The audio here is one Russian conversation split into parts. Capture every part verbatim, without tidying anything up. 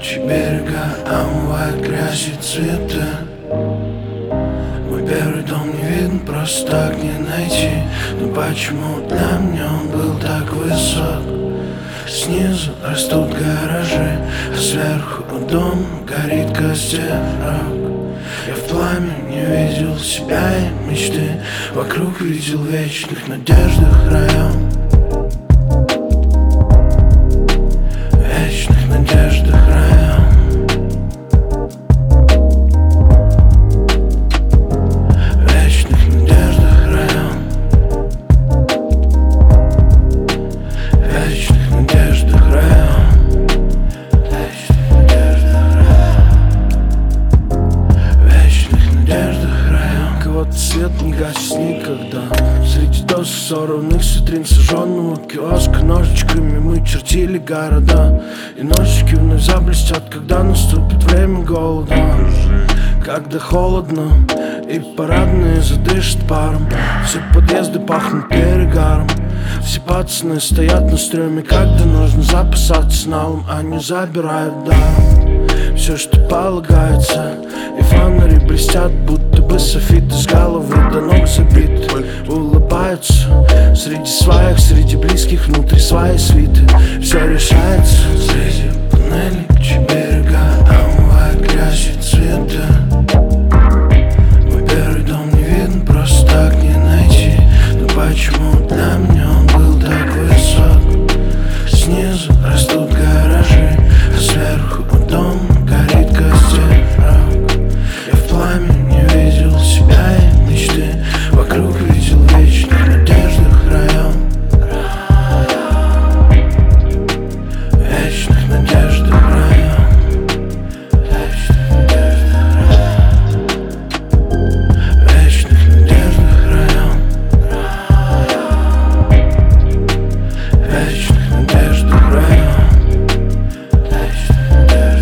легче берега, омывает грязь и цветы. Мой первый дом не видно, просто так не найти. Но почему для меня он был так высок? Снизу растут гаражи, а сверху у дома горит костерок. Я в пламени не видел себя и мечты, вокруг видел вечных надеждах район. Вечных надеждах район. Вечных надеждах район. Вечных надеждах район. Вечных надеждах район. Вечных надеждах район. Кого-то свет не гасит никогда. Среди досок сорванных с витрин сожженного киоска ножичками мы чертили города. И ножички вновь заблестят, когда наступит время голода. Когда холодно и парадные задышат паром. Все подъезды пахнут перегаром. Все пацаны стоят на стреме, когда нужно запасаться налом. Они забирают даром все, что полагается. И фонари блестят, будто бы софиты с головы до ног забиты. Улыбаются среди своих, среди близких, внутри своей свиты. Все решается среди панелей берега, омывает грязь и цветы. Мой первый дом не видно, просто так не найти. Но почему для меня он был так высок? Снизу растут гаражи, а сверху у дома горит костерок. Я в пламени не видел себя и мечты, вокруг видел вечных надеждах район. Вечных надеждах район. Вечных надеждах район. Вечных надеждах район. Вечных надеждах район. Вечных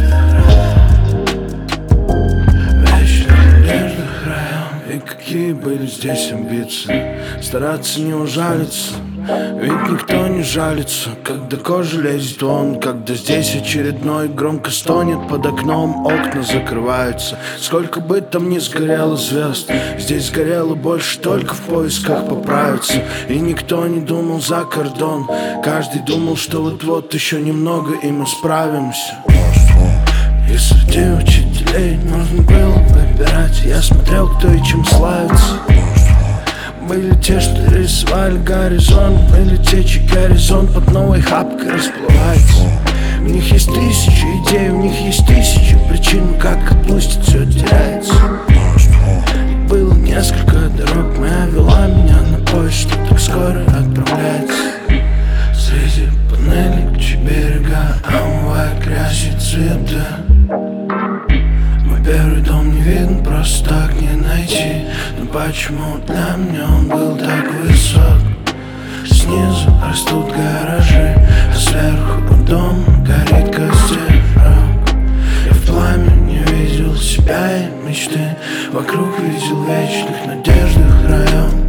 надеждах район. И какие были здесь амбиции? Стараться не ужалиться, ведь никто не жалится, когда кожа лезет вон. Когда здесь очередной громко стонет под окном, окна закрываются. Сколько бы там ни сгорело звезд, здесь сгорело больше только в поисках поправиться. И никто не думал за кордон, каждый думал, что вот-вот еще немного и мы справимся. И среди учителей нужно было выбирать. Я смотрел, кто и чем славится. Были те, что рисовали горизонт, были те, чей горизонт под новой хапкой расплывается. У них есть тысячи идей, у них есть тысячи причин, как отпустить, все теряется. И было несколько дорог, моя вела меня на поезд, что так скоро отправляется. Среди панелек чьи берега, омывает грязь и цветы. Мой первый дом не видно, просто так не найти. Но почему для меня он был так высок? Снизу растут гаражи, а сверху у дома горит костерок. Я в пламени не видел себя и мечты, вокруг видел вечных надеждах район.